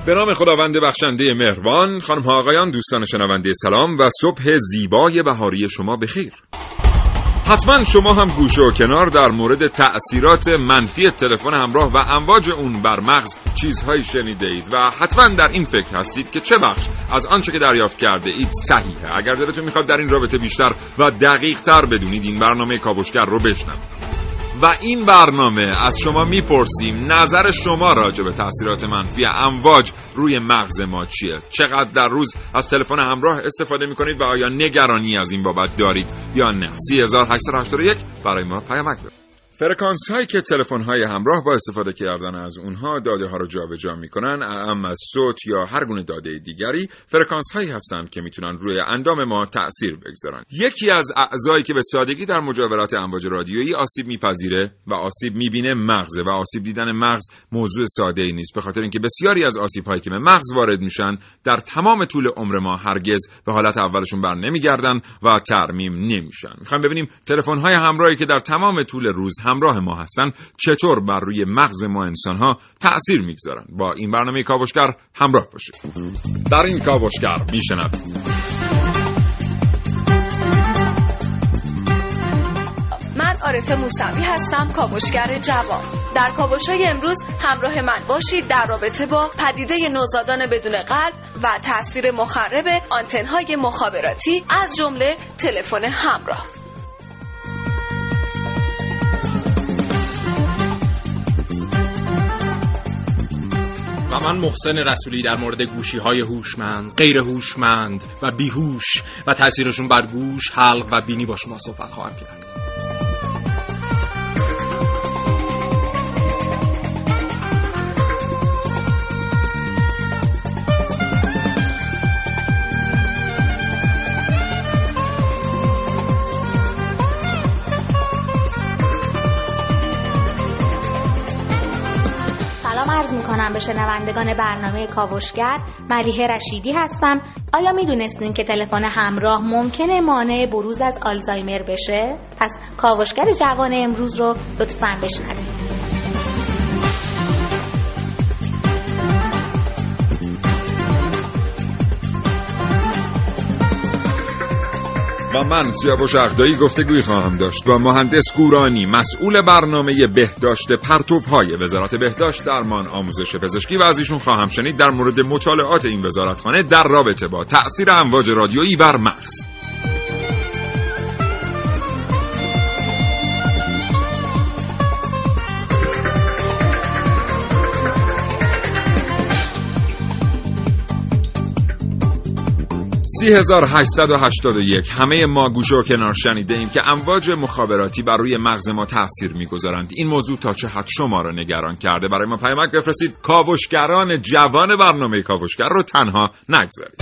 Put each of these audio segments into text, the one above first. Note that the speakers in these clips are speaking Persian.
به نام خداوند بخشنده مهربان. خانم ها آقایان، دوستان شنونده سلام و صبح زیبای بهاری شما بخیر. حتما شما هم گوشه و کنار در مورد تأثیرات منفی تلفن همراه و امواج اون بر مغز چیزهایی شنیده اید و حتما در این فکر هستید که چه بخش از آنچه که دریافت کرده اید صحیحه. اگر دلتون میخواد در این رابطه بیشتر و دقیق تر بدونید، این برنامه کاوشگر رو بشنوید. و این برنامه از شما میپرسیم نظر شما راجع به تأثیرات منفی امواج روی مغز ما چیه؟ چقدر در روز از تلفن همراه استفاده میکنید و آیا نگرانی از این بابت دارید یا نه؟ 3881 برای ما پیامک بفرستید. فرکانس هایی که تلفن های همراه با استفاده کردن از اونها داده ها رو جابجا میکنن، اما از صوت یا هر گونه داده دیگری، فرکانس هایی هستند که میتونن روی اندام ما تأثیر بگذارن. یکی از اعضایی که به سادگی در مجاورات امواج رادیویی آسیب میپذیره و آسیب میبینه مغز، و آسیب دیدن مغز موضوع ساده ای نیست، به خاطر اینکه بسیاری از آسیب هایی که به مغز وارد میشن در تمام طول عمر ما هرگز به حالت اولشون بر نمیگردن و ترمیم نمیشن. میخوام ببینیم تلفن های همراهی که در تمام طول روز همراه ما هستن چطور بر روی مغز ما انسان‌ها تأثیر میگذارن. با این برنامه کاوشگر همراه باشید. در این کاوشگر میشنوید من عارفه موسوی هستم، کاوشگر جوان. در کاوش‌های امروز همراه من باشید در رابطه با پدیده نوزادان بدون قلب و تأثیر مخرب آنتن‌های مخابراتی از جمله تلفن همراه. و من محسن رسولی در مورد گوشی‌های هوشمند، غیر هوشمند و بیهوش و تأثیرشون بر گوش، حلق و بینی با شما صحبت خواهم کرد. به شنوندگان برنامه کاوشگر، ملیحه رشیدی هستم. آیا میدونستین که تلفن همراه ممکنه مانع بروز از آلزایمر بشه؟ پس کاوشگر جوان امروز رو لطفاً بشنوید. و من سیاوش اغدایی گفتگویی خواهم داشت با مهندس گورانی، مسئول برنامه بهداشت پرتوهای وزارت بهداشت، درمان، آموزش پزشکی، و از ایشون خواهم شنید در مورد مطالعات این وزارتخانه در رابطه با تأثیر امواج رادیویی بر مغز. همه ما گوشه و کنار شنیده ایم که امواج مخابراتی بر روی مغز ما تأثیر میگذارند. این موضوع تا چه حد شما را نگران کرده؟ برای ما پیامک بفرستید. کاوشگران جوان برنامه کاوشگر رو تنها نگذارید.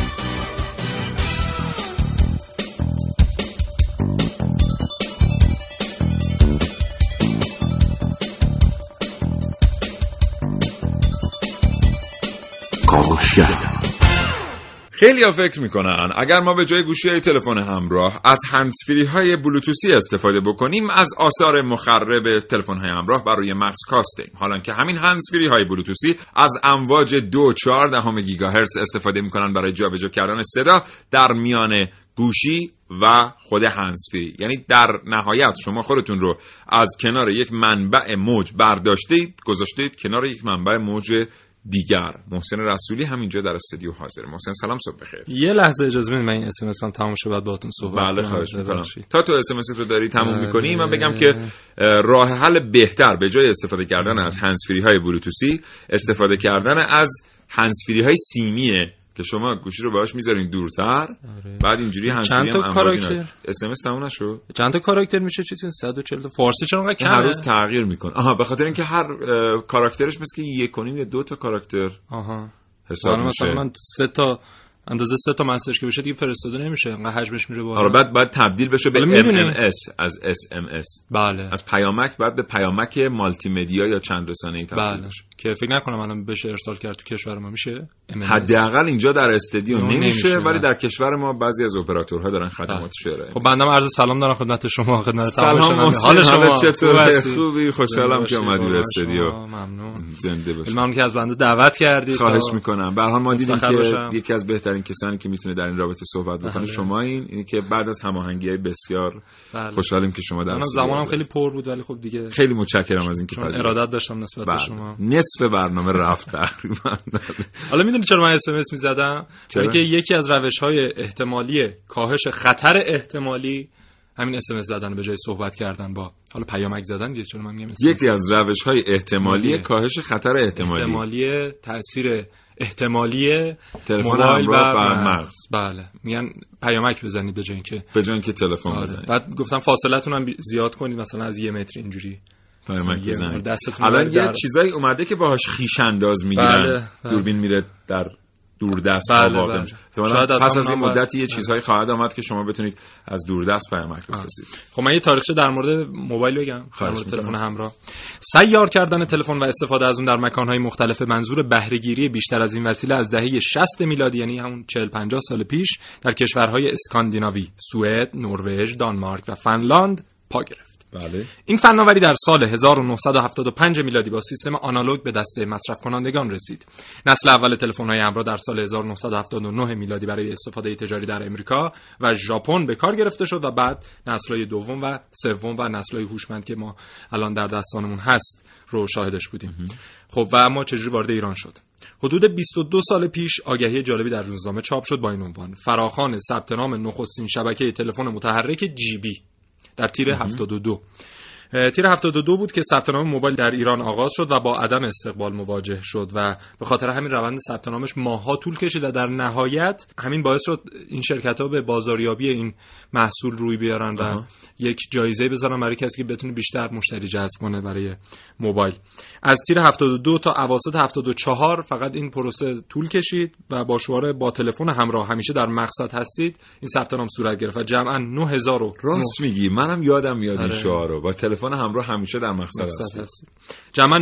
کاوشگر. خیلی ها فکر میکنن اگر ما به جای گوشی تلفن همراه از هندزفری های بلوتوسی استفاده بکنیم، از آثار مخرب تلفن های همراه بر روی مغز کاستیم، حالا که همین هندزفری های بلوتوسی از امواج 2.4 گیگاهرتز استفاده میکنن برای جابجا کردن صدا در میان گوشی و خود هندزفری. یعنی در نهایت شما خودتون رو از کنار یک منبع موج برداشتید، گذاشتید کنار یک منبع موج دیگر. محسن رسولی همینجا در استودیو حاضر. محسن سلام، صبح بخیر. یه لحظه اجازه بدید من این اس ام اس هم تموم شه بعد باهاتون صحبت کنم. بله خواهش می‌کنم. تا تو اس ام اس رو داری تموم می‌کنی من بگم که راه حل بهتر به جای استفاده کردن از هندزفری های بلوتوسی، استفاده کردن از هندزفری های سیمیه که شما گوشی رو باهاش میذارین دورتر. بعد اینجوری هندزفری هم کاراکتر اس ام اس تموم نشد. چند تا کاراکتر میشه؟ چیزی 140 تا. فارسی چون انقدر هر روز تغییر میکنه. به خاطر اینکه هر کاراکترش مثل که 1.5 یا 2 تا کاراکتر حساب میشه. مثلا من 3 تا اندازه 3 تا مسیج که بشه دیگه فرستاده نمیشه، انقدر حجمش میره بالا. آره بعد تبدیل بشه به MMS از SMS. بله. از پیامک بعد به پیامک مالتی مدیا یا چند رسانه‌ای تبدیل بشه. که فکر نکنم الان بشه ارسال کرد تو کشور ما میشه. حداقل اینجا در استودیو نمیشه، ولی در کشور ما بعضی از اپراتورها دارن خدماتش ارائه. خب بنده عرض سلام دارم خدمت شما، خدمت سلام. حال شما چطوره؟ خوبی؟ خوشحالم که اومدی به استودیو. ممنون. زنده باشی. ممنون که از بنده دعوت کردید. خواهش میکنم. به هر حال ما دیدیم که یکی از بهترین کسانی که میتونه در این رابطه صحبت بکنه شما اینی که بعد از هماهنگی‌های بسیار خوشحالیم که شما در زمانم خیلی پر بود، ولی خب دیگه خیلی متشکرم از اینکه ارادت داشتم نسبت به شما. نصف برنامه رفت تقریبا. حالا میدونی چرا من SMS میزدم؟ چون که یکی از روش‌های احتمالی کاهش خطر احتمالی همین SMS زدن به جای صحبت کردن با حالا پیامک زدن دیگه. چون من میگم یکی از روش‌های احتمالی کاهش خطر احتمالی تاثیر احتمالی تلفن همراه و مغز. بله میگن پیامک بزنید به جای اینکه تلفن بزنید. بعد گفتم فاصله‌تون هم زیاد کنید، مثلا از 1 متر اینجوری پیامک بزنید. الان یه چیزایی اومده که باهاش خیش انداز میگیرن. دوربین میره در دوردست واقع میشه. پس از این مدتی یه چیزهایی خواهد آمد که شما بتونید از دوردست پیامک بفرستید. خب من یه تاریخچه در مورد موبایل بگم، در مورد تلفن همراه. سیار کردن تلفن و استفاده از اون در مکان‌های مختلف منظور بهره‌گیری بیشتر از این وسیله از دهه 60 میلادی، یعنی همون 40-50 سال پیش، در کشورهای اسکاندیناوی، سوئد، نروژ، دانمارک و فنلاند پا گرفت. بله. این فناوری در سال 1975 میلادی با سیستم آنالوگ به دست مصرف کنندگان رسید. نسل اول تلفن‌های همراه در سال 1979 میلادی برای استفاده تجاری در امریکا و ژاپن به کار گرفته شد و بعد نسل‌های دوم و سوم و نسل‌های هوشمند که ما الان در دستانمون هست رو شاهدش بودیم. خب و اما چجوری وارد ایران شد؟ حدود 22 سال پیش آگهی جالبی در روزنامه چاپ شد با این عنوان: فراخوان ثبت نام نخستین شبکه تلفن متحرک جی بی در تیر 72. تیر 72 بود که ثبت نام موبایل در ایران آغاز شد و با عدم استقبال مواجه شد و به خاطر همین روند ثبت نامش ماه‌ها طول کشید و در نهایت همین باعث شد این شرکت‌ها به بازاریابی این محصول روی بیارن و یک جایزه بذارن برای کسی که بتونه بیشتر مشتری جذب کنه برای موبایل. از تیر 72 تا اواسط 74 فقط این پروسه طول کشید و با شعار با تلفن همراه همیشه در مقصد هستید این ثبت نام صورت گرفت و جمعاً 9000 راست میگی، منم یادم میاد این شعار رو، با تلفن همراه همیشه در مقصد هستید. جمعاً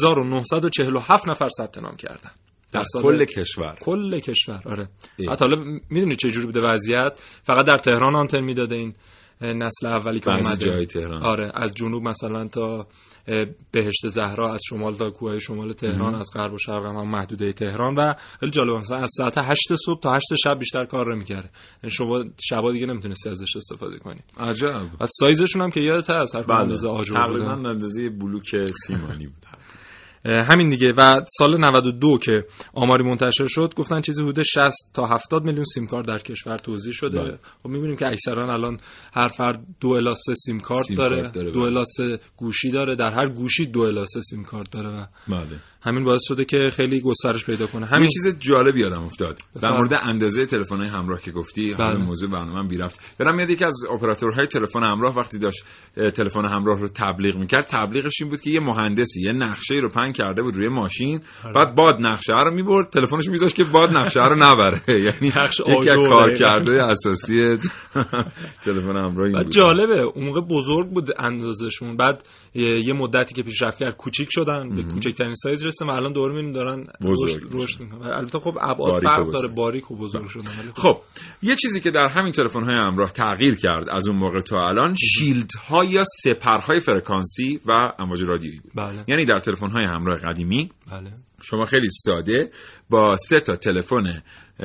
9947 نفر ثبت نام کردن در کل کشور. آره. حالا میدونی چه جوری بوده وضعیت؟ فقط در تهران آنتن میداده این نسل اولی که اومده. آره، از جنوب مثلا تا بهشت زهرا، از شمال تا کوههای شمال تهران، از غرب و شرق هم محدوده تهران. و خیلی جالب مثلا از ساعت 8 صبح تا 8 شب بیشتر کار نمی‌کرده. شما شبا دیگه نمیتونستی ازش استفاده کنی. عجب. و سایزشون هم که یادت هست اندازه آجر بود. تقریبا اندازه بلوک سیمانی بود. همین دیگه. و سال 92 که آماری منتشر شد گفتن چیزی حدود 60 تا 70 میلیون سیم کارت در کشور توزیع شده. خب می‌بینیم که اکثرا الان هر فرد 2 الی 3 سیم کارت داره. 2 الی 3 گوشی داره، در هر گوشی 2 الی 3 سیم کارت داره و بله. همین باعث شده که خیلی گسترش پیدا کنه. همین چیز جالبی یادم افتاد در مورد اندازه تلفن‌های همراه که گفتی. همین موضوع برنامه‌ام بی ربط. یادم میاد یکی از اپراتورهای تلفن همراه وقتی داشت تلفن همراه رو تبلیغ می‌کرد، تبلیغش این بود که یه مهندسی یه نقشه‌ای رو پهن کرده بود روی ماشین، بعد باد نقشه رو می‌برد، تلفنش می‌ذاشت که باد نقشه رو نبره. یعنی یکی از کارکردهای اساسی تلفن همراه این بود. جالبه، اون موقع بزرگ بود اندازه‌شون، بعد یه مدتی که پیشرفت کرد کوچیک شدن، به کوچکترین سایز رسیدن و الان دوباره می‌بینیم دارن رشد می‌کنن. البته خب ابعاد فرق داره، باریک و بزرگ شدن. خب یه چیزی که در همین تلفن‌های همراه تغییر کرد از اون موقع تا الان، شیلدها یا سپرهای فرکانسی و امواج رادیویی بود. یعنی در تلفن‌های همراه قدیمی شما خیلی ساده با 3 تا تلفن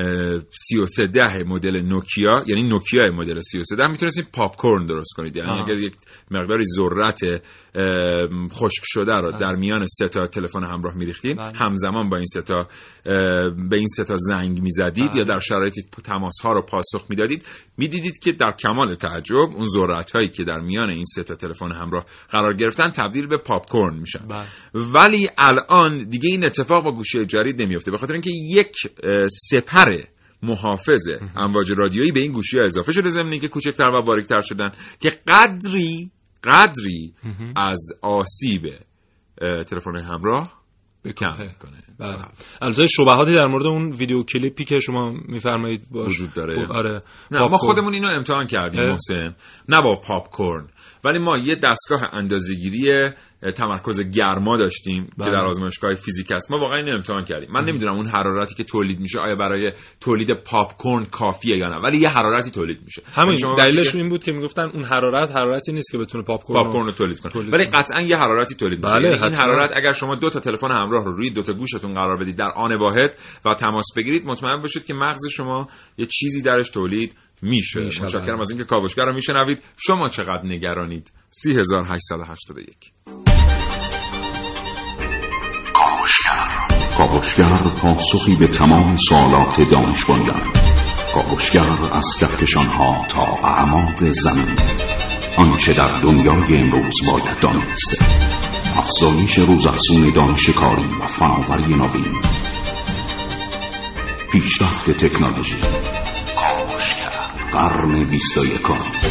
3310 مدل نوکیا، یعنی نوکیا مدل 3310 میتونستید پاپ کورن درست کنید. یعنی اگر یک مقداری ذرت خشک شده رو در میان 3 تا تلفن همراه میریختید، همزمان با این 3 تا به این 3 تا زنگ میزدید یا در شرایطی تماس ها رو پاسخ میدادید، میدیدید که در کمال تعجب اون ذرت هایی که در میان این 3 تا تلفن همراه قرار گرفتن تبدیل به پاپ کورن میشن. ولی الان دیگه این اتفاق با گوشی جدید نمیفته، به خاطر اینکه یک سپر محافظ امواج رادیویی به این گوشی ها اضافه شده، ضمن اینکه کوچکتر و باریکتر شدن که قدری از آسیب تلفن همراه کم میکنه. بله. البته شبهاتی در مورد اون ویدیو کلیپی که شما میفرمایید وجود داره. آره. نه ما خودمون اینو امتحان کردیم محسن، نه با پاپ کورن، ولی ما یه دستگاه اندازه‌گیری تمرکز گرما داشتیم که در آزمایشگاه فیزیک است. ما واقعا اینو امتحان کردیم. من نمیدونم اون حرارتی که تولید میشه آیا برای تولید پاپ کورن کافیه یا نه، ولی یه حرارتی تولید میشه. همین دلیلش این بود که میگفتن اون حرارتی نیست که بتونه پاپ کورن رو تولید کنه، ولی قطعا یه حرارتی تولید میشه. این حرارت اگر شما 2 تا تلفن همراه رو روی 2 تا گوشتون قرار بدید در آن واحد و تماس بگیرید، مطمئن باشید که مغز شما یه چیزی درش تولید میشه. متشکرم از اینکه کاوشگر رو میشنوید. شما چقدر نگرانید؟ 3881. کاوشگر پاسخی به تمام سوالات دانش بنیان. کاوشگر از کهکشان‌ها تا اعماق زمین. آنچه در دنیای امروز باید دانست. افزایش روزافزون دانش کاری و فناوری نوین. پیشرفت تکنولوژی. کاوشگر قرن 21.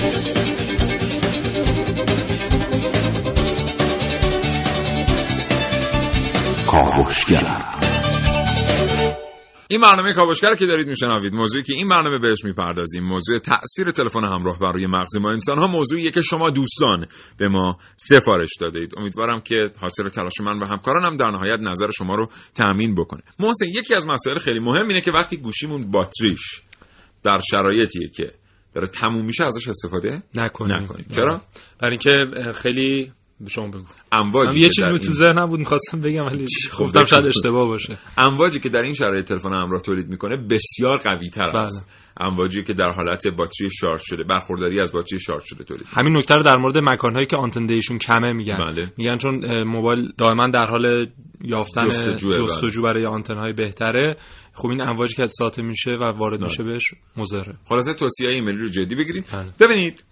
کاوشگر. این برنامه کاوشگر که دارید میشنوید، موضوعی که این برنامه بهش میپردازیم موضوع تأثیر تلفن همراه بر روی مغز ما انسان‌ها، موضوعیه که شما دوستان به ما سفارش دادید. امیدوارم که حاصل تلاش من و همکارانم در نهایت نظر شما رو تأمین بکنه. محسن، یکی از مسائل خیلی مهم اینه که وقتی گوشیمون باتریش در شرایطیه که داره تموم میشه ازش استفاده نکنیم. چرا؟ برای اینکه خیلی شما بگو. امواجی یه چیزی تو ذهنم بود می‌خواستم بگم ولی گفتم شاید اشتباه باشه. امواجی که در این شرایط تلفن همراه تولید میکنه بسیار قوی‌تر است. امواجی که در حالت باتری شارژ شده، برخورداری از باتری شارژ شده تولید. همین نکته رو در مورد مکان‌هایی که آنتن دیشون کمه میگن. میگن چون موبایل دائما در حال یافتن جستجو برای آنتن‌های بهتره، خب این امواجی که ساطع میشه و وارد میشه بهش مضره. خلاصه توصیه ایمیلی رو جدی بگیرید. ببینید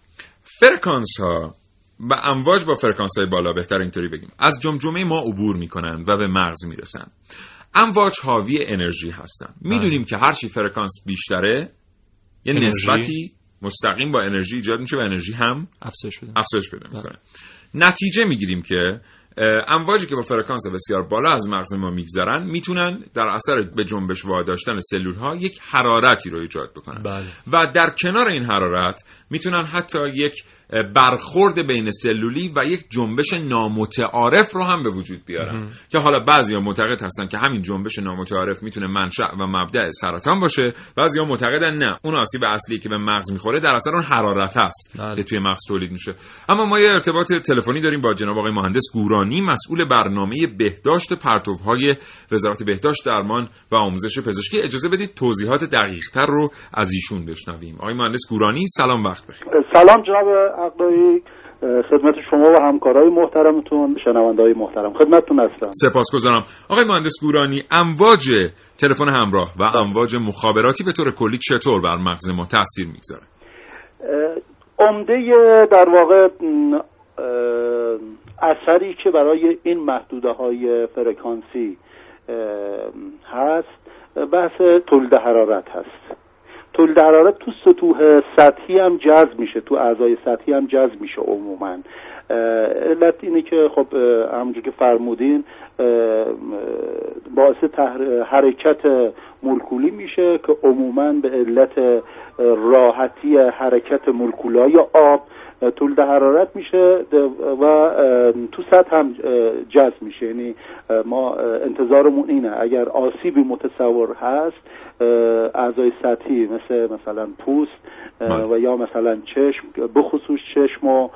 فرکانس‌ها و امواج با فرکانس‌های بالا، بهتر اینطوری بگیم، از جمجمه ما عبور میکنن و به مغز میرسن. امواج حاوی انرژی هستن. میدونیم که هر چی فرکانس بیشتره یه نسبتی مستقیم با انرژی ایجاد میشه و انرژی هم افزایش پیدا میکنه. نتیجه میگیریم که امواجی که با فرکانس بسیار بالا از مغز ما میگذرن میتونن در اثر به جنبش واداشتن سلول ها یک حرارتی رو ایجاد بکنن. و در کنار این حرارت میتونن حتی یک برخورد بین سلولی و یک جنبش نامتعارف رو هم به وجود بیارن که حالا بعضیا معتقد هستن که همین جنبش نامتعارف میتونه منشأ و مبدأ سرطان باشه، بعضیا معتقدن نه، اون آسیب اصلی که به مغز میخوره در اثر اون حرارت هست که توی مغز تولید میشه. اما ما یه ارتباط تلفنی داریم با جناب آقای مهندس گورانی، مسئول برنامه بهداشت پرتوهای وزارت بهداشت، درمان و آموزش پزشکی. اجازه بدید توضیحات دقیق‌تر رو از ایشون بشنویم. آقای مهندس گورانی سلام، وقت بخیر. سلام جناب عقدایی، خدمت شما و همکارای محترمتون، شنونده‌های محترم، خدمتتون هستم. سپاسگزارم. آقای مهندس گورانی، امواج تلفن همراه و امواج مخابراتی به طور کلی چطور بر مغز ما تاثیر میگذاره؟ عمده در واقع اثری که برای این محدوده‌های فرکانسی هست بحث تولید حرارت هست. تولید حرارت تو سطوح سطحی هم جذب میشه، تو اعضای سطحی هم جذب میشه. عموما علت اینه که خب همونجور که فرمودین باعث حرکت مولکولی میشه که عموما به علت راحتی حرکت مولکولای آب تولید حرارت میشه و تو سطح هم جذب میشه. یعنی ما انتظارمون اینه اگر آسیبی متصور هست اعضای سطحی مثلا پوست و یا مثلا چشم، بخصوص چشم و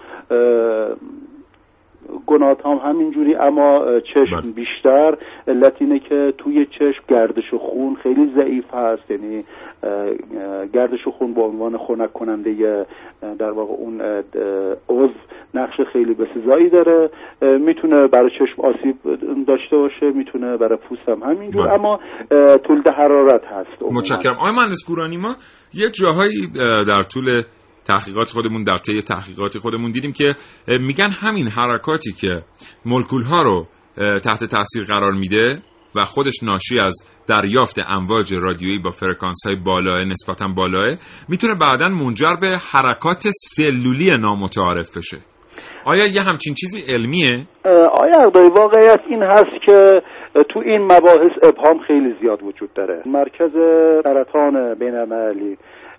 گنات هم همینجوری، اما چشم بیشتر. علت اینه که توی چشم گردش خون خیلی ضعیف هست، یعنی گردش خون به عنوان خنک کننده در واقع اون عضو نقش خیلی بسزایی داره. میتونه برای چشم آسیب داشته باشه، میتونه برای پوست هم همینجور، اما تولید حرارت هست. متشکرم. آقای مهندس گورانی، ما یه جاهایی در طول تحقیقات خودمون، در طی تحقیقات خودمون دیدیم که میگن همین حرکاتی که مولکول ها رو تحت تاثیر قرار میده و خودش ناشی از دریافت امواج رادیویی با فرکانس های بالاه، نسبتاً بالاه، میتونه بعداً منجر به حرکات سلولی نامتعارف بشه. آیا یه همچین چیزی علمیه؟ آیا عقدایی واقعیت این هست که تو این مباحث ابهام خیلی زیاد وجود داره. مرکز سرطان بین‌المللی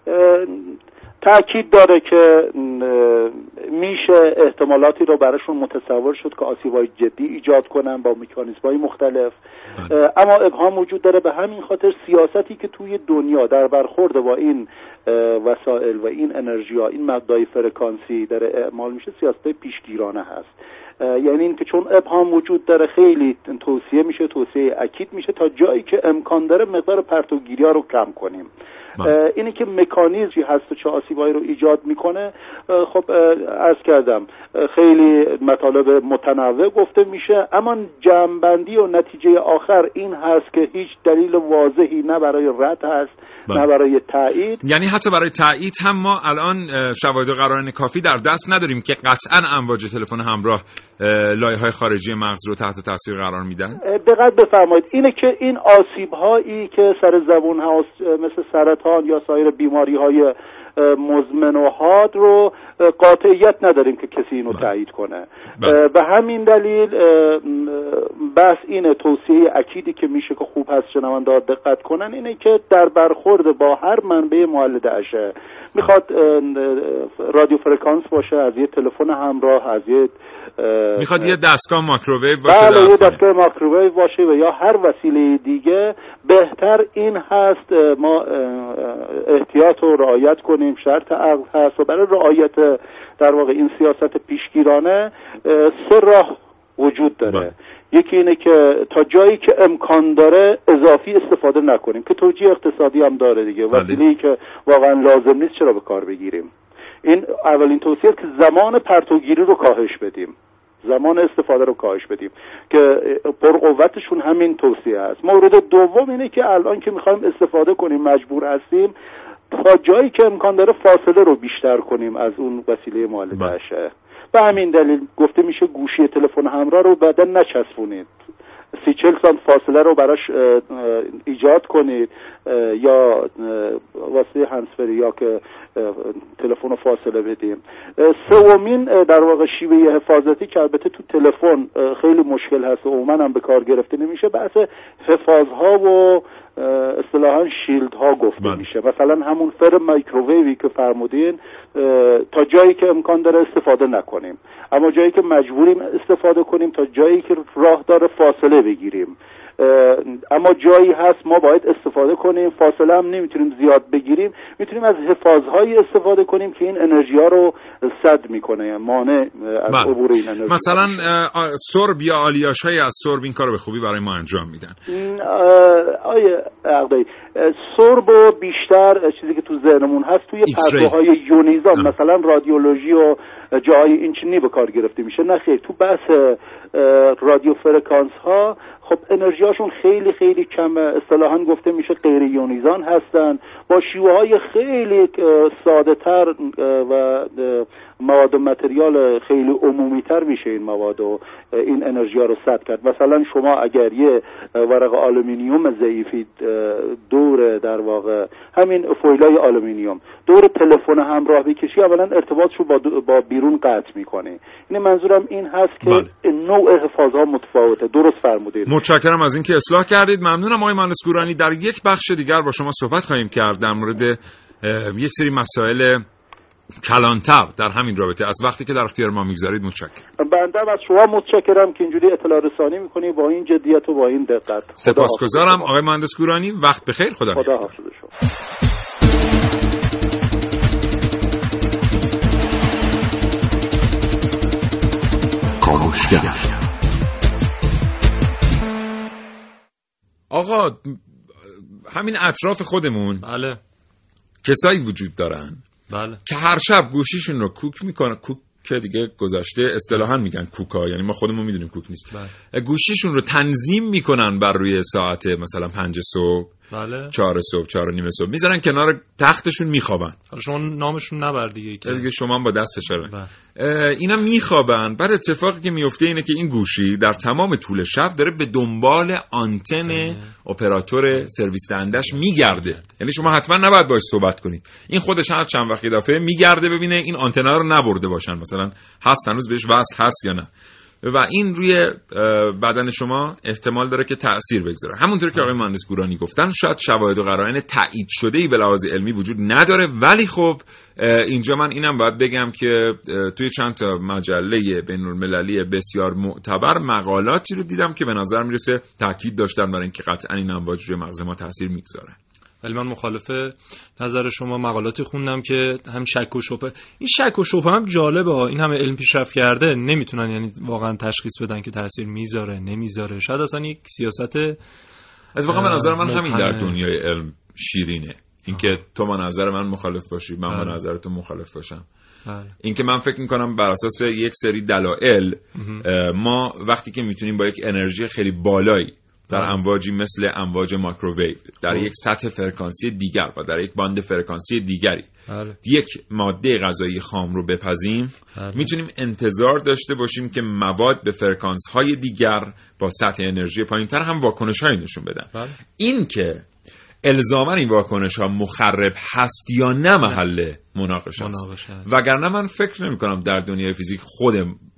تأکید داره که میشه احتمالاتی رو براشون متصور شد که آسیب‌های جدی ایجاد کنن با مکانیزم‌های مختلف، اما ابهام وجود داره. به همین خاطر سیاستی که توی دنیا در برخورد با این وسایل و این انرژی‌ها، این مقداری فرکانسی داره اعمال میشه، سیاست پیشگیرانه هست. یعنی این که چون ابهام وجود داره خیلی توصیه اکید میشه تا جایی که امکان داره مقدار پرتوگیری‌ها رو کم کنیم. اینی که مکانیزمی هست و چه آسیبایی رو ایجاد میکنه، خب عرض کردم خیلی مطالب متنوع گفته میشه، اما جمع‌بندی و نتیجه آخر این هست که هیچ دلیل واضحی نه برای رد هست نه برای تایید. یعنی حتی برای تایید هم ما الان شواهد و قرائن کافی در دست نداریم که قطعاً امواج تلفن همراه لایه‌های خارجی مغز رو تحت تاثیر قرار میدن. دقت بفرمایید، اینه که این آسیب‌هایی که سر زبون هست مثل سرطان یا سایر بیماری‌های مزمن و حاد رو قاطعیت نداریم که کسی اینو تایید کنه. به همین دلیل بس اینه، توصیه اکیدی که میشه که خوب هست شنونده‌ها دقت کنن اینه که در برخورد با هر منبع مولد اشعه، میخواد رادیو فرکانس باشه، از یه تلفن همراه، از یه میخواد یه دستگاه ماکروویو باشه، بله یه دستگاه ماکروویو باشه و یا هر وسیله دیگه، بهتر این هست ما احتیاط رو رعایت کنیم. شرط عقل هست و برای رعایت در واقع این سیاست پیشگیرانه 3 راه وجود داره. یکی اینه که تا جایی که امکان داره اضافی استفاده نکنیم که توجیه اقتصادی هم داره دیگه. وسیله‌ای که واقعا لازم نیست چرا به کار بگیریم؟ این اولین توصیه که زمان پرتوگیری رو کاهش بدیم، زمان استفاده رو کاهش بدیم که پرقوتشون همین توصیه است. مورد دوم اینه که الان که میخوایم استفاده کنیم مجبور هستیم تا جایی که امکان داره فاصله رو بیشتر کنیم از اون وسیله مولد اشعه. به همین دلیل گفته میشه گوشی تلفن همراه رو بعداً نچسبونید، 30-40 سانت فاصله رو براش ایجاد کنید یا واسه هندزفری یا که تلفن رو فاصله بدیم. سومین در واقع شیوه حفاظتی که البته تو تلفن خیلی مشکل هست و عموما هم به کار گرفته نمیشه، بحث حفاظها و اصطلاحاً شیلد ها گفته میشه. مثلا همون فرم مایکروویوی که فرمودین تا جایی که امکان داره استفاده نکنیم، اما جایی که مجبوریم استفاده کنیم تا جایی که راه داره فاصله بگیریم. اما جایی هست ما باید استفاده کنیم، فاصله هم نمیتونیم زیاد بگیریم، میتونیم از حفاظهایی استفاده کنیم که این انرژی ها رو سد میکنه، مانع از عبور این انرژی. مثلا سرب یا آلیاژهای از سرب این کارو به خوبی برای ما انجام میدن. آیه عقدی سرب و بیشتر چیزی که تو ذهنمون هست توی پرتوهای یونیزان مثلا رادیولوژی و جای این چنینی به کار گرفته میشه. نه خیر، تو بحث رادیو فرکانس ها خب انرژی هاشون خیلی خیلی کم، اصطلاحاً گفته میشه غیر یونیزان هستن، با شیوه های خیلی ساده تر و مواد و متریال خیلی عمومی تر میشه این مواد و این انرژی ها رو سد کرد. مثلا شما اگر یه ورق آلومینیوم ضعیفی دور در واقع همین فویلای آلومینیوم دور تلفن همراه بکشی، اولا ارتباطش رو با بیرون قطع میکنه. این منظورم این هست که نوع حفاظها متفاوته. درست فرمودید. متشکرم از اینکه اصلاح کردید. ممنونم آقای مهندس گورانی. در یک بخش دیگر با شما صحبت خواهیم کرد در مورد یک سری مسائل کلانتر در همین رابطه. از وقتی که در اختیار ما میگذارید متشکرم. بنده از شما متشکرم که اینجوری اطلاع رسانی میکنی با این جدیت و با این دقت. سپاسگزارم آقای مهندس گورانی. وقت بخیر. خدا حافظ شما. آقا همین اطراف خودمون بله کسایی وجود دارن بله که هر شب گوشیشون رو کوک میکنن. کوک که دیگه گذشته، اصطلاحاً میگن کوکا، یعنی ما خودمون میدونیم کوک نیست. گوشیشون رو تنظیم میکنن بر روی ساعت مثلا 5 صبح، بله 4 صبح، 4 و نیم صبح میذارن کنار تختشون میخوابن. حالا شما نامشون نبر دیگه شما هم با دستش رو اینا میخوابن. بعد اتفاقی که میفته اینه که این گوشی در تمام طول شب داره به دنبال آنتن اپراتور سرویس دهندش میگرده. یعنی شما حتما نباید باهاش صحبت کنید. این خودش هر چند وقت دفعه میگرده ببینه این آنتنا رو نبرده باشن، مثلا هست هنوز بهش وصل هست یا نه. و این روی بدن شما احتمال داره که تأثیر بگذاره. همونطور که آقای مهندس گورانی گفتن شاید شواهد و قرائن تایید شده‌ای به لحاظ علمی وجود نداره، ولی خب اینجا من اینم باید بگم که توی چند تا مجله بین‌المللی بسیار معتبر مقالاتی رو دیدم که به نظر میرسه تاکید داشتن برای اینکه قطعاً این امواج روی مغز ما تأثیر میگذاره. ولی من مخالف نظر شما مقالاتی خوندم که هم شک و شبهه. این شک و شبهه هم جالبه، این همه علم پیشرفت کرده نمیتونن یعنی واقعا تشخیص بدن که تاثیر میذاره نمیذاره. شاید اصلا یک سیاست از واقعا به نظر من همین در دنیای علم شیرینه، اینکه تو با نظر من مخالف باشی، من با نظر تو مخالف باشم. اینکه من فکر میکنم بر اساس یک سری دلایل ما وقتی که میتونیم با یک انرژی خیلی بالایی در امواجی مثل امواج مایکروویو در یک سطح فرکانسی دیگر و در یک باند فرکانسی دیگری یک ماده غذایی خام رو بپزیم، میتونیم انتظار داشته باشیم که مواد به فرکانس‌های دیگر با سطح انرژی پایین‌تر هم واکنش‌هایی نشون بدن. این که الزاماً این واکنش‌ها مخرب هست یا نه محل مناقشه است، وگرنه من فکر نمی‌کنم در دنیای فیزیک خود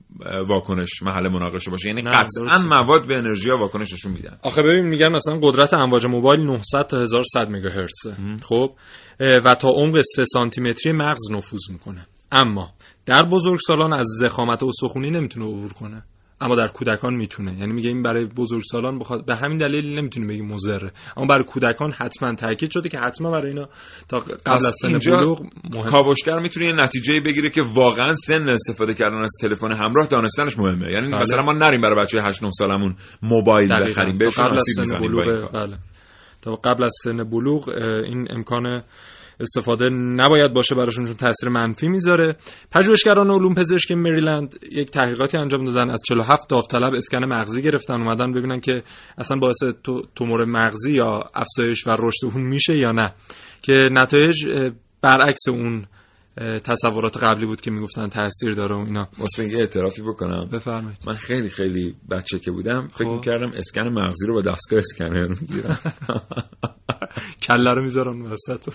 واکنش محل مناقشه باشه، یعنی قطعاً مواد به انرژی ها واکنش نشون میدن. آخه ببین میگن مثلا قدرت امواج موبایل 900 تا 1100 مگاهرتز، خب و تا عمق 3 سانتی متری مغز نفوذ میکنه، اما در بزرگسالان از ضخامت استخوانی نمیتونه عبور کنه، اما در کودکان میتونه. یعنی میگه این برای بزرگسالان به همین دلیل نمیتونیم بگیم مضره، اما برای کودکان حتما تاکید شده که حتما برای اینا تا قبل از سن بلوغ مهمه. کاوشگر میتونه یه نتیجه بگیره که واقعا سن استفاده کردن از تلفن همراه دانستنش مهمه. یعنی مثلا ما نریم برای بچه 8 9 سالمون موبایل بخریم بهشون آسیب بزنیم. بله، تا قبل از سن بلوغ این امکان استفاده نباید باشه براشون، چون تاثیر منفی میذاره. پژوهشگران علوم پزشکی مریلند یک تحقیقاتی انجام دادن، از 47 داوطلب اسکن مغزی گرفتن، اومدن ببینن که اصلا باعث تومور مغزی یا افزایش و رشد اون میشه یا نه، که نتایج برعکس اون تصورات قبلی بود که میگفتن تاثیر داره و اینا. واسه یه اعترافی بکنم، بفرمایید. من خیلی بچه که بودم فکر می‌کردم اسکن مغزی رو با دستگاه اسکنر میگیرن، کله رو میذارن وسط.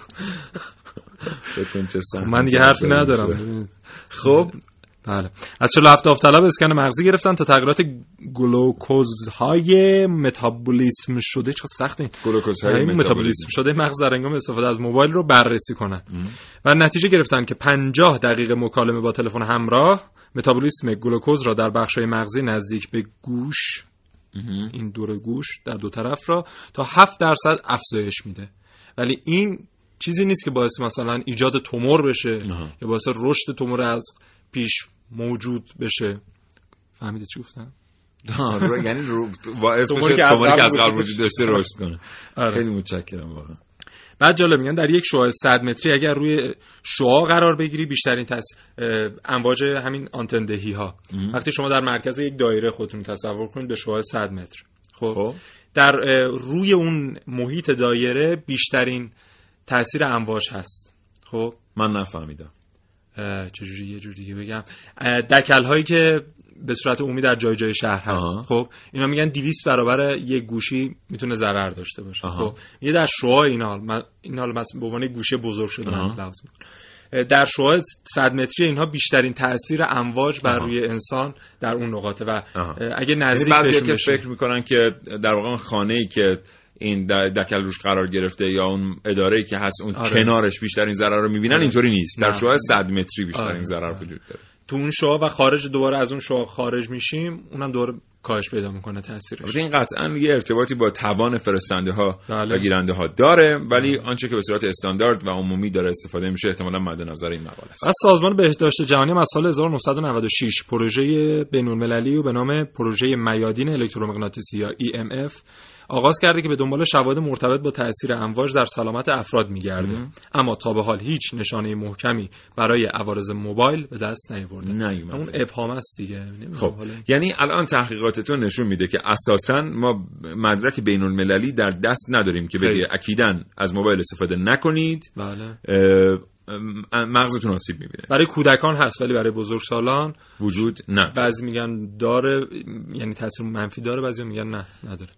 فکر چه سن من دیگه حرفی ندارم. خب بله، از 47 داوطلب اسکن مغزی گرفتن تا تغییرات گلوکوزهای متابولیسم شده، چقدر سخته این گلوکوزهای متابولیسم شده مغز در هنگام استفاده از موبایل رو بررسی کنن و نتیجه گرفتن که 50 دقیقه مکالمه با تلفن همراه متابولیسم گلوکوز را در بخش‌های مغزی نزدیک به گوش، این دور گوش در دو طرف را تا 7% افزایش میده. ولی این چیزی نیست که باعث مثلا ایجاد تومور بشه یا باعث رشد تومور از پیش موجود بشه. فهمیده چی گفتم؟ یعنی باعث بشه توموری که از قبل وجود داشته رشد کنه. خیلی متشکرم واقعا. بعد جالب میگن در یک شعاع 100 متری اگر روی شعاع قرار بگیری بیشترین امواج همین آنتن دهی ها، وقتی شما در مرکز یک دایره خودتون تصور کنید به شعاع 100 متر، خب در روی اون محیط دایره بیشترین تاثیر امواج هست. خب من نفهمیدم چجوری، یه جور دیگه بگم، دکل هایی که به صورت عمومی در جای جای شهر هست، خب اینا میگن 200 برابر یک گوشی میتونه ضرر داشته باشه. خب یه در شعاع اینا مثلا به عنوان گوشه بزرگ شده من لحاظ میکنم، در شعاع 100 متری اینها بیشترین تاثیر امواج بر روی انسان در اون نقاطه و اگه نزدیک بهشون بشه فکر میکنن که در واقع خانه‌ای که این دکل روش قرار گرفته یا اون اداره‌ای که هست اون کنارش بیشترین ضرر رو میبینن، اینطوری نیست. در شعاع 100 متری بیشترین ضرر وجود داره. تو اون شعاع و خارج دوباره از اون شعاع خارج میشیم، اونم دوباره کاهش پیدا میکنه تاثیرش. این قطعاً یه ارتباطی با توان فرستنده ها و گیرنده ها داره، ولی آنچه که به صورت استاندارد و عمومی داره استفاده میشه احتمالاً مد نظر این مقاله است. از سازمان بهداشت جهانی از سال 1996 پروژه بین‌المللی و به نام پروژه میادین الکترومغناطیسی یا EMF آغاز کرده که به دنبال شواهد مرتبط با تأثیر امواج در سلامت افراد میگرده، اما تا به حال هیچ نشانه محکمی برای عوارض موبایل به دست نیاورده. اون ابهام است دیگه. خب یعنی الان تحقیقاتتون نشون میده که اساساً ما مدرک بین‌المللی در دست نداریم که بگه اکیداً از موبایل استفاده نکنید. بله. مغزتون آسیب میبینه. برای کودکان هست ولی برای بزرگسالان وجود نه. بعضی میگن داره، یعنی تاثیر منفی داره، بعضی میگن نه نداره.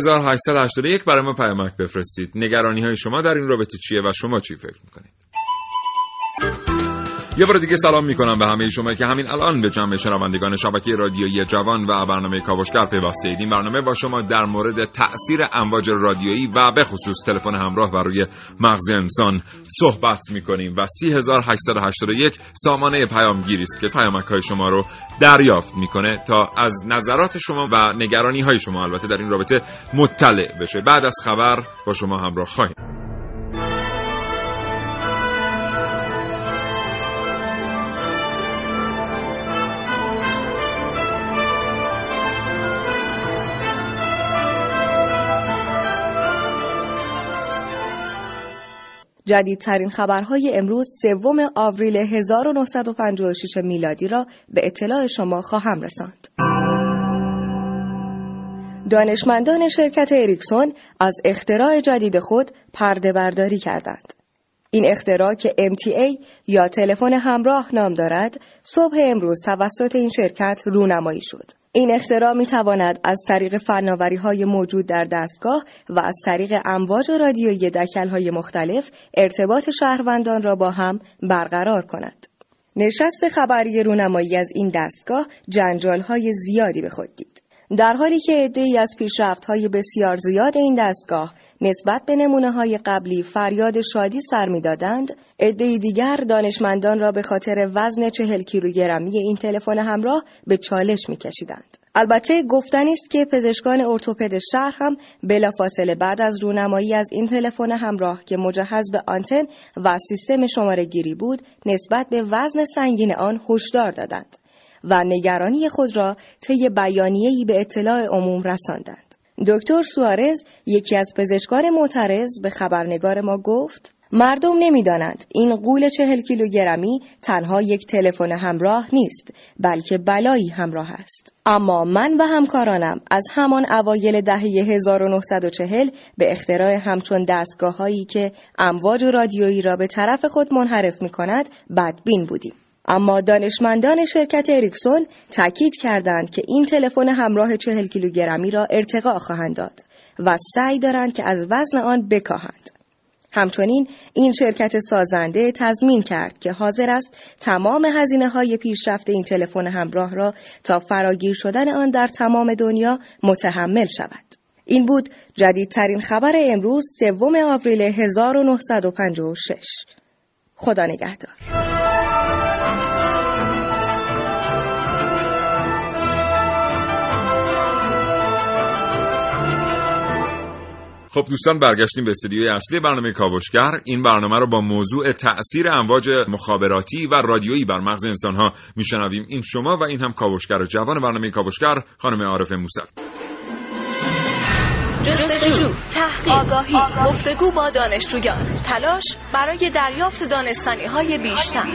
3881 برای ما پیامک بفرستید. نگرانی های شما در این رابطه چیه و شما چی فکر میکنید؟ یه بار دیگه سلام میکنم به همه شما که همین الان به جمع شنوندگان شبکه رادیویی جوان و برنامه کاوشگر پیوسته اید. این برنامه با شما در مورد تأثیر امواج رادیویی و به خصوص تلفن همراه بر روی مغز انسان صحبت میکنیم و 3881 سامانه پیامگیری است که پیامک‌های شما رو دریافت میکنه تا از نظرات شما و نگرانی‌های شما البته در این رابطه مطلع بشه. بعد از خبر با شما همراه خواهیم. جدیدترین خبرهای امروز 3 آوریل 1956 میلادی را به اطلاع شما خواهم رساند. دانشمندان شرکت اریکسون از اختراع جدید خود پرده برداری کردند. این اختراع که MTA یا تلفن همراه نام دارد، صبح امروز توسط این شرکت رونمایی شد. این اختراع می‌تواند از طریق فناوری‌های موجود در دستگاه و از طریق امواج رادیویی دکل‌های مختلف ارتباط شهروندان را با هم برقرار کند. نشست خبری رونمایی از این دستگاه جنجال‌های زیادی به خود دید. در حالی که عده‌ای از پیشرفت‌های بسیار زیاد این دستگاه نسبت به نمونه‌های قبلی فریاد شادی سر می‌دادند، عده‌ای دیگر دانشمندان را به خاطر وزن 40 کیلوگرمی این تلفن همراه به چالش می‌کشیدند. البته گفتنی است که پزشکان ارتوپد شهر هم بلافاصله بعد از رونمایی از این تلفن همراه که مجهز به آنتن و سیستم شماره‌گیری بود، نسبت به وزن سنگین آن هشدار دادند و نگرانی خود را طی بیانیه‌ای به اطلاع عموم رساندند. دکتر سوارز، یکی از پزشکان معترض، به خبرنگار ما گفت: مردم نمی‌دانند این غول 40 کیلوگرمی تنها یک تلفن همراه نیست، بلکه بلایی همراه است. اما من و همکارانم از همان اوایل دهه 1940 به اختراع همچون دستگاه‌هایی که امواج رادیویی را به طرف خود منحرف می‌کند بدبین بودیم. اما دانشمندان شرکت اریکسون تاکید کردند که این تلفن همراه 40 کیلوگرمی را ارتقا خواهند داد و سعی دارند که از وزن آن بکاهند. همچنین این شرکت سازنده تضمین کرد که حاضر است تمام هزینه‌های پیشرفت این تلفن همراه را تا فراگیر شدن آن در تمام دنیا متحمل شود. این بود جدیدترین خبر امروز 3 آوریل 1956. خدا نگهدار. خب دوستان، برگشتیم به استودیوی اصلی برنامه کاوشگر. این برنامه رو با موضوع تأثیر امواج مخابراتی و رادیویی بر مغز انسان‌ها میشنویم. این شما و این هم کاوشگر جوان برنامه کاوشگر، خانم عارفه موسوی. جستجو، تحقیق، آگاهی، گفتگو با دانشجویان، تلاش برای دریافت دانستنی‌های بیشتر.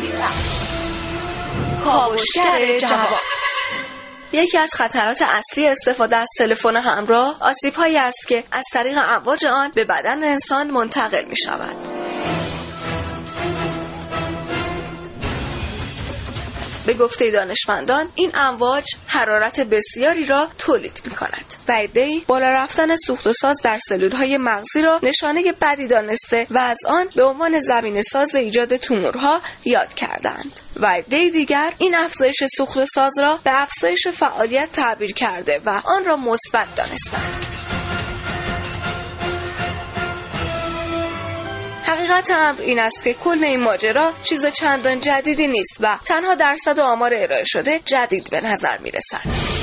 کاوشگر جوان. یکی از خطرات اصلی استفاده از تلفن همراه آسیب‌هایی است که از طریق امواج آن به بدن انسان منتقل می‌شود. به گفته دانشمندان این امواج حرارت بسیاری را تولید می‌کند و عده‌ای بالا رفتن سوخت و ساز در سلول‌های مغزی را نشانه بدی دانسته و از آن به عنوان زمینه‌ساز ایجاد تومورها یاد کردند و عده‌ای دیگر این افزایش سوخت و ساز را به افزایش فعالیت تعبیر کرده و آن را مثبت دانستند. حقیقت امر این است که کل این ماجرا چیز چندان جدیدی نیست و تنها درصد و آمار ارائه شده جدید به نظر می رسد.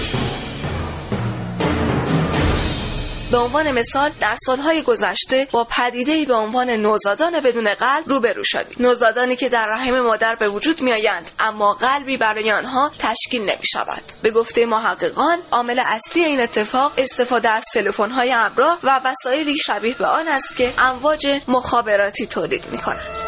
به عنوان مثال در سالهای گذشته با پدیده‌ای به عنوان نوزادان بدون قلب روبرو شدیم. نوزادانی که در رحم مادر به وجود می‌آیند اما قلبی برای آنها تشکیل نمی‌شود. به گفته محققان عامل اصلی این اتفاق استفاده از تلفن‌های همراه و وسایلی شبیه به آن است که امواج مخابراتی تولید می‌کنند.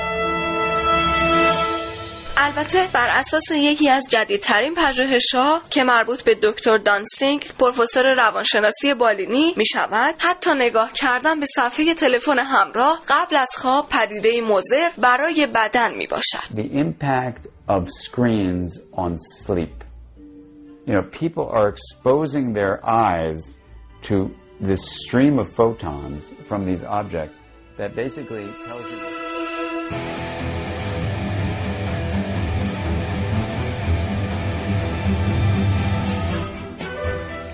البته بر اساس یکی از جدیدترین پژوهش‌ها که مربوط به دکتر دانسینگ، پروفسور روانشناسی بالینی می شود، حتی نگاه کردن به صفحه تلفن همراه قبل از خواب پدیده‌ای مضر برای بدن می باشد. The impact of screens on sleep. You know, people are exposing their eyes to this stream of photons from these objects that basically tells you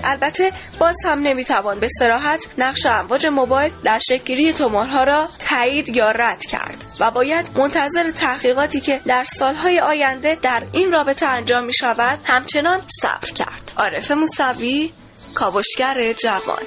البته باز هم نمیتوان به صراحت نقش امواج موبایل در شکل‌گیری تومورها را تایید یا رد کرد و باید منتظر تحقیقاتی که در سالهای آینده در این رابطه انجام می شود همچنان صبر کرد. عارف موسوی، کاوشگر جوان.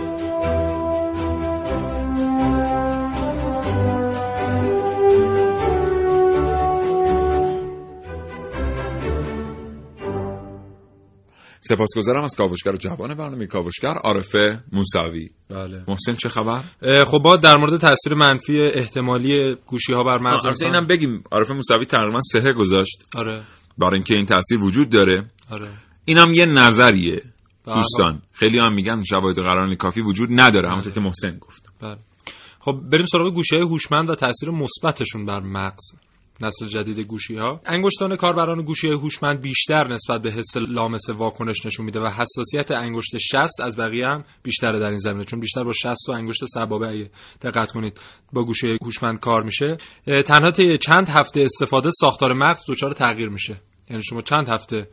سپاسگزارم از کاوشگر جوان برنامه کاوشگر عارف موسوی. بله. محسن چه خبر؟ خب با در مورد تاثیر منفی احتمالی گوشی‌ها بر مغز انسان اینم بگیم عارف موسوی تقریبا 3 گذاشت. آره. برای اینکه این تاثیر وجود داره. آره. اینم یه نظریه. دوستان خیلی هم میگن شواهد قرائن کافی وجود نداره همونطور که محسن گفت. بله. خب بریم سراغ گوشی‌های هوشمند و تاثیر مثبتشون بر مغز. نسل جدید گوشی‌ها. انگشتان کاربران گوشی‌های هوشمند بیشتر نسبت به حس لامس واکنش نشون میده و حساسیت انگشت شست از بقیه هم بیشتره در این زمینه، چون بیشتر با شست و انگشت سبابه اگه دقت کنید با گوشی هوشمند کار میشه. تنها طی چند هفته استفاده ساختار مغز دچار تغییر میشه. یعنی شما چند هفته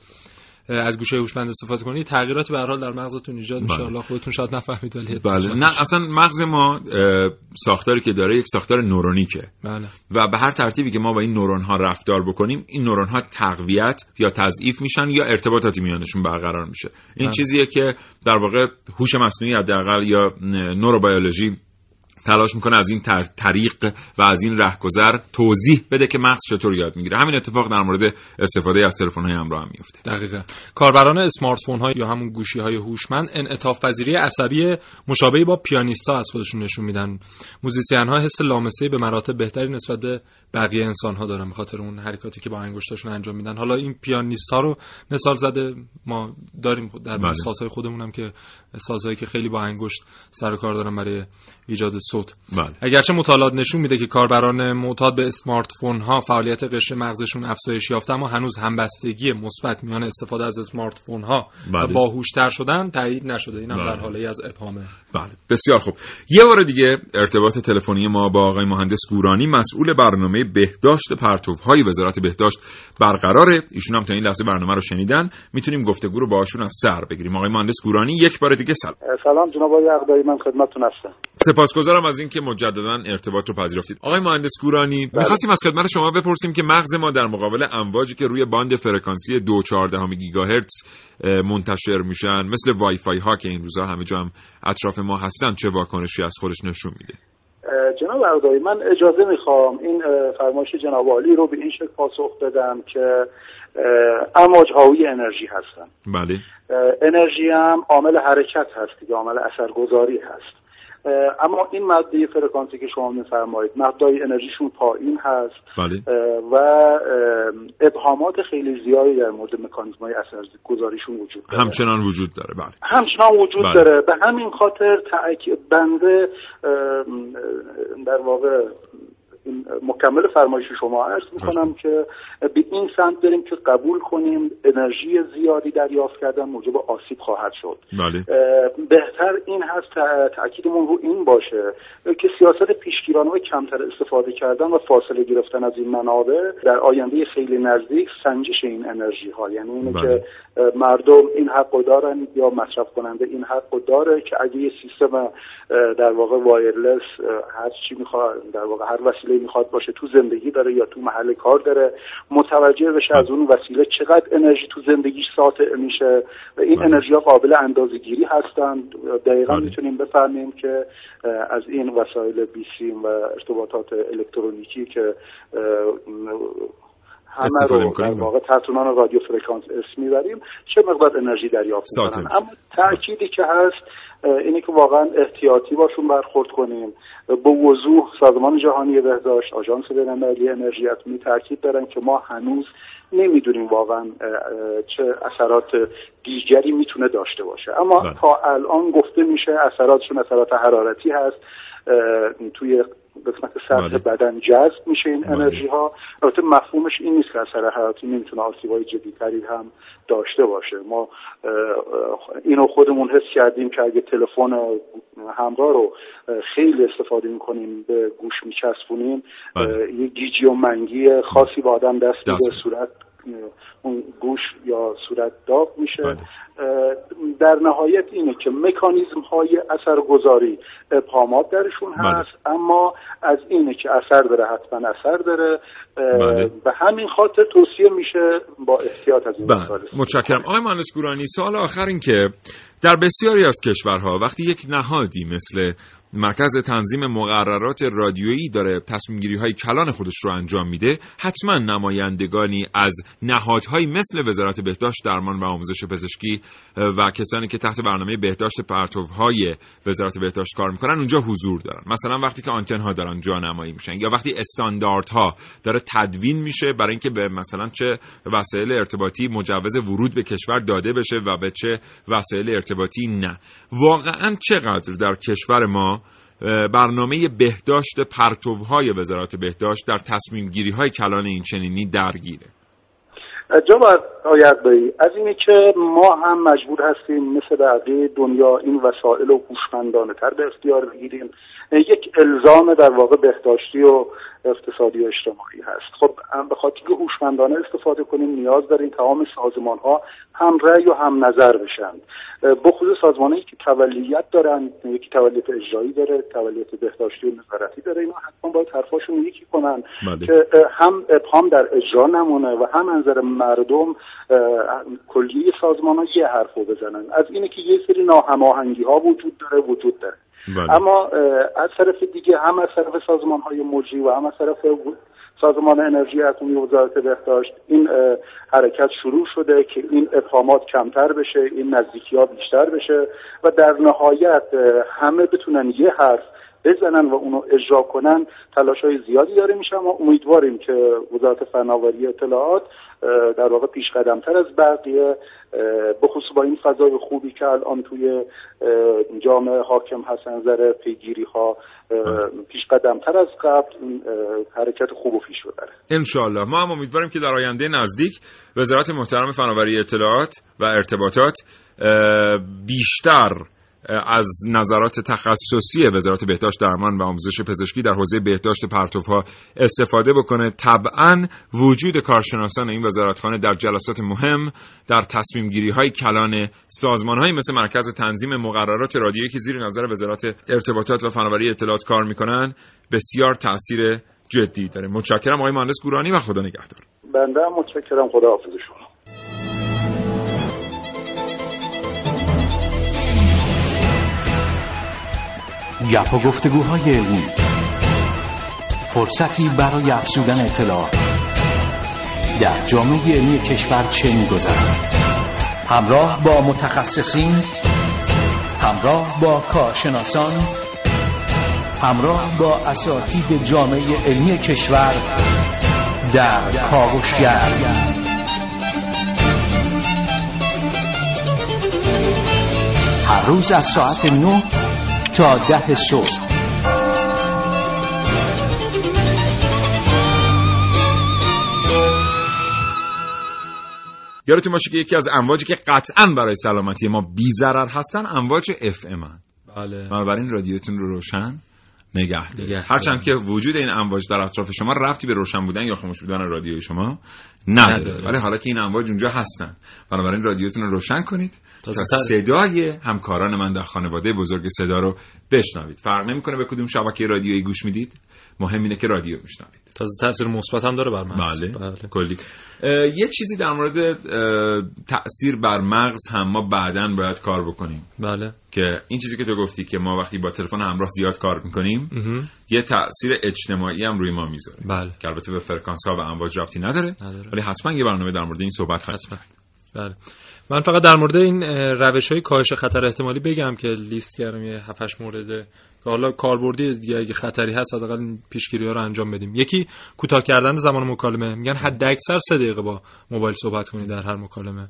از گوشه هوشمند استفاده کنید تغییراتی به هر حال در مغزتون ایجاد میشه. حالا خودتون شاید نفهمید ولی بله. نه اصلا مغز ما ساختاری که داره یک ساختار نورونیکه. بله. و به هر ترتیبی که ما با این نورون ها رفتار بکنیم این نورون ها تقویت یا تضعیف میشن یا ارتباطاتی میانشون برقرار میشه. این بله. چیزیه که در واقع هوش مصنوعی حداقل یا نوروبیولوژی تلاش میکنه از این طریق و از این رهگذر توضیح بده که مغز چطور یاد میگیره. همین اتفاق در مورد استفاده از تلفن‌های همراه هم میفته. دقیقاً. کاربران اسمارت فون‌ها یا همون گوشی‌های هوشمند انعطاف پذیری عصبی مشابهی با پیانیستا از خودشون نشون میدن. موزیسین‌ها حس لامسه‌ای به مراتب بهتری نسبت به بقیه انسان‌ها دارن به خاطر اون حرکاتی که با انگشتاشون انجام میدن. حالا این پیانیست‌ها رو مثال زده ما داریم در سازهای خودمون هم که سازهایی که خیلی با انگشت سر و کار دارن برای ایجاد صوت. بله. اگرچه مطالعات نشون میده که کاربران معتاد به اسمارت فون ها فعالیت قشر مغزشون افزایش یافته، اما هنوز همبستگی مثبت میان استفاده از اسمارت فون ها و باهوشتر شدن تایید نشده. اینم در حاله از ابهامه. بله بسیار خوب. یه بار دیگه ارتباط تلفنی ما با آقای مهندس گورانی مسئول برنامه بهداشت پرتوهای وزارت بهداشت برقراره. ایشون هم تا این لحظه برنامه رو شنیدن. میتونیم گفتگو رو باهاشون از سر بگیریم. آقای مهندس گورانی یک بار دیگه سلام جناب آقای عقدایی، من خدمتتون هستم. سپاسگزارم از اینکه مجددا ارتباط رو پذیرفتید. آقای مهندس گورانی می‌خواستیم از خدمت شما بپرسیم که مغز ما در مقابل امواجی که روی باند فرکانسی 2.14 گیگاهرتز منتشر میشن مثل وای فای ها که این روزا همه جا هم اطراف ما هستن چه واکنشی از خودش نشون میده؟ جناب عقدایی، من اجازه میخوام این فرمایش جناب عالی رو به این شکل پاسخ بدم که امواج حاوی انرژی هستن. بله. انرژی هم عامل حرکت هست دیگه، عامل اثرگذاری هست. اما این ماده فرکانسی که شما می‌فرمایید مقداری انرژیشون پایین هست. بله. و ابهامات خیلی زیادی در مورد مکانیزم‌های اثرگذاریشون وجود داره. همچنان وجود داره. بله. همچنان وجود داره. به همین خاطر بنده در واقع مکمل فرمایش شما عرض میکنم که به این سمت بریم که قبول کنیم انرژی زیادی دریافت کردن موجب آسیب خواهد شد. بله. بهتر این هست تأکیدمون رو این باشه که سیاست پیشگیرانه و کمتر استفاده کردن و فاصله گرفتن از این منابع در آینده خیلی نزدیک سنجش این انرژی ها، یعنی اینه که مردم این حقو دارن یا مصرف کننده این حقو داره که اگه یه سیستم در واقع وایرلس هر چی میخواد در واقع هر وسیله میخواد باشه تو زندگی داره یا تو محل کار داره متوجه بشه از اون وسیله چقدر انرژی تو زندگیش ساطع میشه و این انرژی ها قابل اندازه‌گیری هستن. دقیقاً میتونیم بفهمیم که از این وسایل بیسیم و ارتباطات الکترونیکی که همه رو در واقع تحت عنوان رادیو فرکانس اسم میبریم چه مقدار انرژی دریافت میکنن. اما تأکیدی که هست اینه که واقعا احتیاطی باشون برخورد کنیم. با وضوح سازمان جهانی بهداشت، آژانس بین‌المللی انرژی اتمی تاکید دارن که ما هنوز نمیدونیم واقعا چه اثرات دیگری میتونه داشته باشه، اما تا الان گفته میشه اثراتشون اثرات حرارتی هست، توی قسمت سطح بدن جذب میشه این انرژی ها. البته مفهومش این نیست که اثر حرارتی نمیتونه آسیب‌های جدی‌تری هم داشته باشه. ما اینو خودمون حس کردیم که اگه تلفن همراه رو خیلی استفاده میکنیم به گوش میچسبونیم یه گیجی و منگی خاصی با آدم دست میده، صورت اون گوش یا صورت داغ میشه در نهایت اینه که مکانیزم های اثرگذاری ابهامات درشون هست، اما از اینه که اثر داره حتما اثر داره. به همین خاطر توصیه میشه با احتیاط از این مسائل. متشکرم. آقای مهندس گورانی، سوال آخر این که در بسیاری از کشورها وقتی یک نهادی مثل مرکز تنظیم مقررات رادیویی داره تصمیم‌گیری‌های کلان خودش رو انجام میده، حتما نمایندگانی از نهادهایی مثل وزارت بهداشت، درمان و آموزش پزشکی و کسانی که تحت برنامه بهداشت پرتوهای وزارت بهداشت کار میکنن اونجا حضور دارن. مثلا وقتی که آنتن‌ها دارن جانمایی میشن یا وقتی استانداردها داره تدوین میشه برای اینکه به مثلا چه وسایل ارتباطی مجوز ورود به کشور داده بشه و به چه وسایل ارتباطی نه. واقعا چقدر در کشور ما برنامه بهداشت پرتوهای وزارت بهداشت در تصمیم گیری های کلان این چنینی درگیره؟ جناب آقای عقبایی، از اینه که ما هم مجبور هستیم مثل بقیه دنیا این وسایل رو هوشمندانه تر به اختیار بگیریم. یک الزام در واقع بهداشتی و اقتصادی و اجتماعی هست. خب به خاطر که هوشمندانه استفاده کنیم نیاز داریم تمام سازمان ها هم رأی و هم نظر بشن. بخصوص سازمانایی که تولیت دارن، یکی تولیت اجرایی داره، تولیت بهداشتی و نظارتی داره، اینا حتما باید حرفاشون یکی کنن که هم ابهام در اجرا نمونه و هم نظر مردم کلیه سازمان‌ها یه حرفو بزنن. از اینه که یه سری ناهماهنگی‌ها وجود داره. اما از طرف دیگه هم از طرف سازمان‌های مجری و هم از طرف سازمان انرژی اتمی وزارت بهداشت این حرکت شروع شده که این ابهامات کمتر بشه، این نزدیکی‌ها بیشتر بشه و در نهایت همه بتونن یه حرف بزنن و اونو اجرا کنن. تلاش‌های زیادی داره میشه، اما امیدواریم که وزارت فناوری اطلاعات در واقع پیش قدم‌تر از بقیه، بخصوص با این فضای خوبی که الان توی جامعه حاکم هست نظر پیگیری‌ها، پیش قدم‌تر از قبل حرکت خوب و پیش ببره. انشالله. ما هم امیدواریم که در آینده نزدیک وزارت محترم فناوری اطلاعات و ارتباطات بیشتر از نظرات تخصصی وزارت بهداشت، درمان و آموزش پزشکی در حوزه بهداشت پرتوها استفاده بکنه. طبعاً وجود کارشناسان این وزارتخانه در جلسات مهم در تصمیم گیری های کلان سازمان های مثل مرکز تنظیم مقررات رادیویی که زیر نظر وزارت ارتباطات و فناوری اطلاعات کار میکنن بسیار تاثیر جدی داره. متشکرم آقای مهندس گورانی و خدا نگهدار. بنده هم متشکرم. خدا حافظ شما. گپ و گفتگوهای علمی، فرصتی برای افزودن اطلاعات در جامعه علمی کشور چه می‌گذرد. همراه با متخصصین، همراه با کارشناسان، همراه با اساتید جامعه علمی کشور در کاوشگر. هر روز از ساعت 9 تا 10 صبح. یادتون باشه که یکی از امواجی که قطعاً برای سلامتی ما بی ضرر هستن امواج FM هن. بله. بنابراین رادیوتون رو روشن نگه دارید. هرچند که وجود این امواج در اطراف شما ربطی به روشن بودن یا خاموش بودن رادیوی شما نداره. ولی حالا که این امواج اونجا هستن، بنابراین رادیوتون رو روشن کنید تا صدای همکاران من در خانواده بزرگ صدا رو بشنوید. فرق نمیکنه به کدوم شبکه رادیویی گوش میدید، مهم اینه که رادیو میشنوید. تاثیر مثبت هم داره بر مغز. بله. کلی. یه چیزی در مورد تأثیر بر مغز هم ما بعداً باید کار بکنیم. بله. که این چیزی که تو گفتی که ما وقتی با تلفن همراه زیاد کار میکنیم یه تأثیر اجتماعی هم روی ما میذاره. بله. که البته به فرکانس ها و امواج ربطی نداره. ولی حتما یه برنامه در مورد این صحبت خواهیم کرد. بله. من فقط در مورد این روش‌های کاهش خطر احتمالی بگم که لیست کردم یه 7-8 مورد که حالا کاربردی دیگه اگه خطری هست حداقل پیشگیری‌ها رو انجام بدیم. یکی کوتاه کردن زمان مکالمه، میگن حد اکثر 3 دقیقه با موبایل صحبت کنید در هر مکالمه.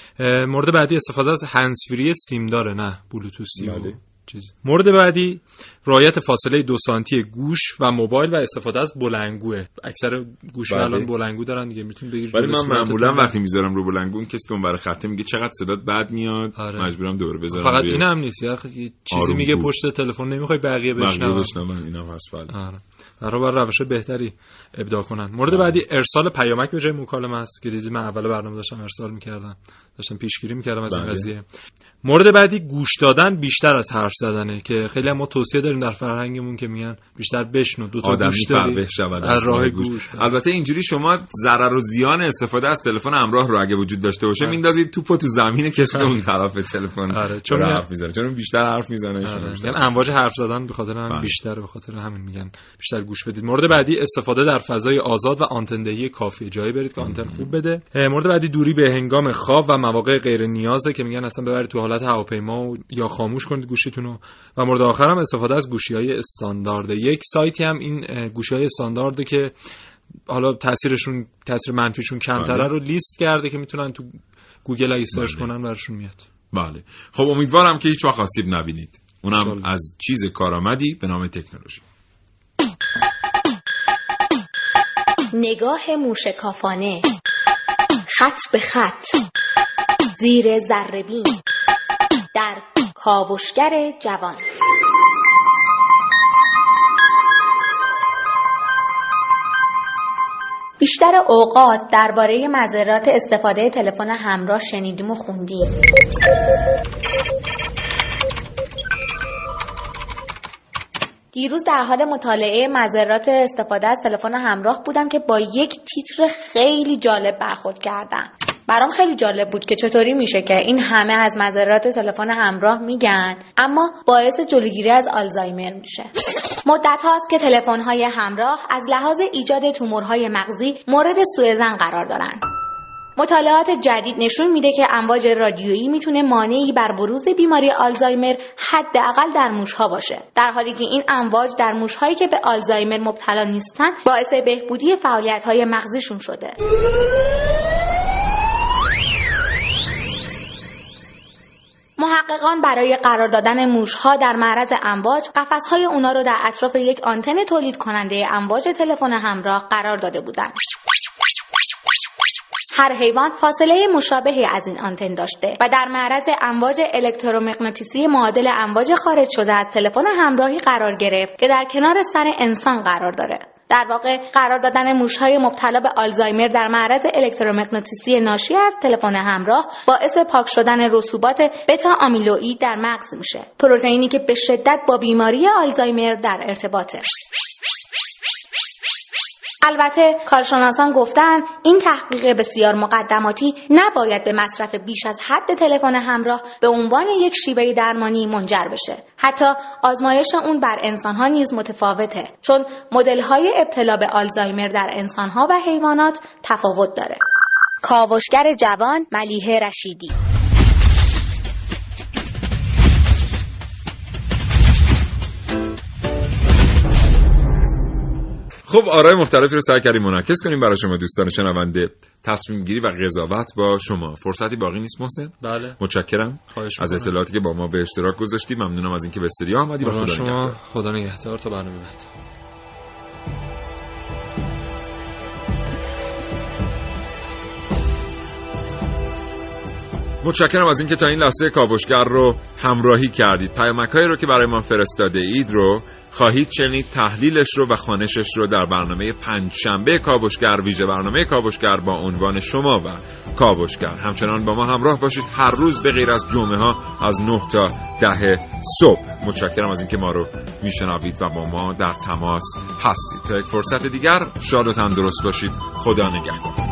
مورد بعدی استفاده از هندزفری سیم داره، نه بلوتوثی. بله. چیز. مورد بعدی رعایت فاصله 2 سانتی گوش و موبایل و استفاده از بلندگوه. اکثر گوشی الان بلندگو دارن دیگه، میتونی بگیری. ولی من معمولا وقتی میذارم رو بلندگو اون کسی که اون برای خطه میگه چقدر صدات بد میاد، مجبورم دوباره بذارم. فقط این هم نیست، یه چیزی میگه پشت تلفن نمیخوای بقیه بشنون. اینا هست. بله. برای روش بهتری ابداع کنن. مورد بعدی ارسال پیامک به جای مکالمه است که دیدید من اول برنامه داشتم ارسال می‌کردم، داشتم پیشگیری می‌کردم از این قضیه. مورد بعدی گوش دادن بیشتر از حرف زدنه که خیلی هم ما توصیه داریم در فرهنگمون که میگن بیشتر بشنو، دو تا گوش داری از راه گوش. البته اینجوری شما ضرر و زیان استفاده از تلفن همراه رو اگه وجود داشته باشه میندازید توپو تو زمین کسی که اون طرف تلفن چون حرف میزنه، چون بیشتر حرف میزنه. یعنی امواج حرف زدن به خاطر هم بیشتره، به خاطر همین میگن بیشتر گوش بدید. مورد بعدی استفاده در فضای آزاد و آنتندهی کافی، جایی برید که آنتن خوب بده. مورد بعدی دوری به هنگام خواب و مواقع غیر نیازه که میگن اصلا ببرید تو حالت هواپیما یا خاموش کنید گوشیتونو. و مورد آخر هم استفاده از گوشی‌های استاندارد. یک سایتی هم این گوشی‌های استاندارد که حالا تاثیر منفیشون کمتره رو لیست کرده که میتونن تو گوگل اگه سرچ کنن براشون میاد. بله. خب امیدوارم که هیچ وقت آسیب نبینید. اونم از چیز کارآمدی به نام تکنولوژی. نگاه موشکافانه، خط به خط، زیر ذره‌بین، در کاوشگر جوان. بیشتر اوقات درباره مضرات استفاده تلفن همراه شنیدیم و خوندیم. دیروز در حال مطالعه مضرات استفاده از تلفن همراه بودم که با یک تیتر خیلی جالب برخورد کردم. برام خیلی جالب بود که چطوری میشه که این همه از مضرات تلفن همراه میگن اما باعث جلوگیری از آلزایمر میشه. مدت هاست که تلفن‌های همراه از لحاظ ایجاد تومورهای مغزی مورد سوء ظن قرار دارن. مطالعات جدید نشون میده که امواج رادیویی میتونه مانعی بر بروز بیماری آلزایمر حداقل در موشها باشه، در حالی که این امواج در موشهایی که به آلزایمر مبتلا نیستن باعث بهبودی فعالیت‌های مغزیشون شده. محققان برای قرار دادن موشها در معرض امواج قفس‌های اونا رو در اطراف یک آنتن تولید کننده امواج تلفن همراه قرار داده بودند. هر حیوان فاصله مشابهی از این آنتن داشته و در معرض امواج الکترومغناطیسی معادل امواج خارج شده از تلفن همراهی قرار گرفت که در کنار سر انسان قرار داره. در واقع قرار دادن موشهای مبتلا به آلزایمر در معرض الکترومغناطیسی ناشی از تلفن همراه باعث پاک شدن رسوبات بتا آمیلوئید در مغز میشه، پروتئینی که به شدت با بیماری آلزایمر در ارتباطه. البته کارشناسان گفتن این تحقیق بسیار مقدماتی نباید به مصرف بیش از حد تلفن همراه به عنوان یک شیوه درمانی منجر بشه. حتی آزمایش اون بر انسان‌ها نیز متفاوته، چون مدل‌های ابتلا به آلزایمر در انسان‌ها و حیوانات تفاوت داره. کاوشگر جوان، ملیحه رشیدی. خب آرای مختلفی رو سعی کردیم منعکس کنیم برای شما دوستان شنونده. تصمیم گیری و قضاوت با شما. فرصتی باقی نیست محسن؟ بله. متشکرم از اطلاعاتی که با ما به اشتراک گذاشتی. ممنونم از اینکه به استودیو آمدی. و خدا نگهدار. خدا نگهدار تا برنامه بعد. متشکرم از اینکه تا این لحظه کاوشگر رو همراهی کردید. پیامک‌هایی رو که برای ما فرستاده اید رو خواهید شنید، تحلیلش رو و خوانشش رو در برنامه پنجشنبه کاوشگر، ویژه برنامه کاوشگر با عنوان شما و کاوشگر. همچنان با ما همراه باشید هر روز به غیر از جمعه ها از 9 تا 10 صبح. متشکرم از اینکه ما رو میشنوید و با ما در تماس هستید. تا یک فرصت دیگر شاد و تندرست باشید. خدا نگهدار.